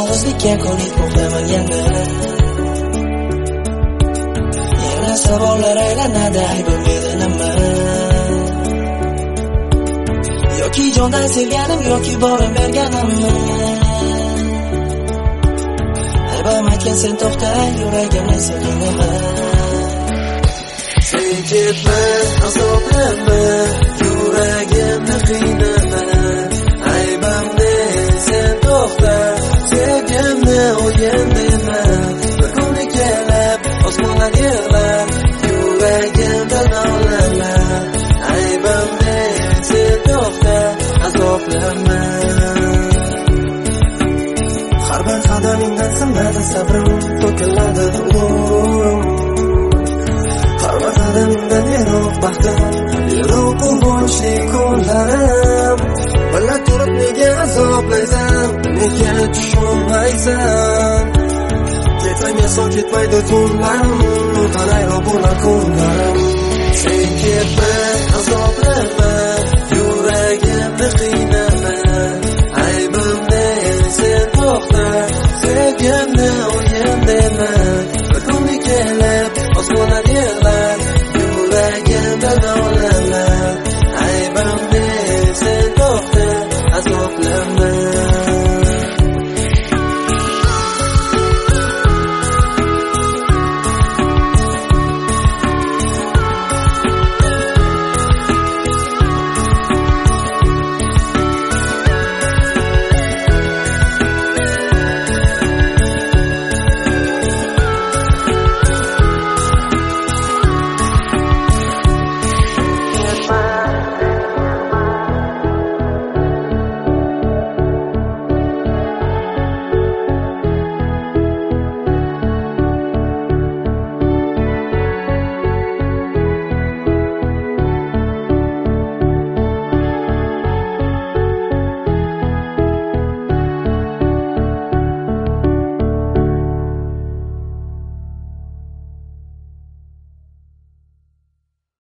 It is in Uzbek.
yolg'izlikka qo'yib to'xtaman yana. Yana savollar aylanadi, aybim edi nima? Yoki jondan sevganim, yoki borim berganimmi? Aybim aytgan sen to'xta, yuragimni sevganimmi? Sen ketma, azoblama, yuragimni qiynama. Aybimni sen to'xta, sevgimni o'yin dema. Bir kuni kelib, osmonlar yig'lar, yuragimda nolalar. Aybimni sen to'xta, azoblama. Har bir qadamingdan sinadi sabrim, to'kiladi umrim. Har bir qadamingdan yiroq baxtim, yiroq bo'lishli kunlarim. Bila turib nega azoblaysan, nega tushunmaysan? Ketsang son ketmaydi tunlarim, qalayroq bo'lar kunlarim. Sen ketma,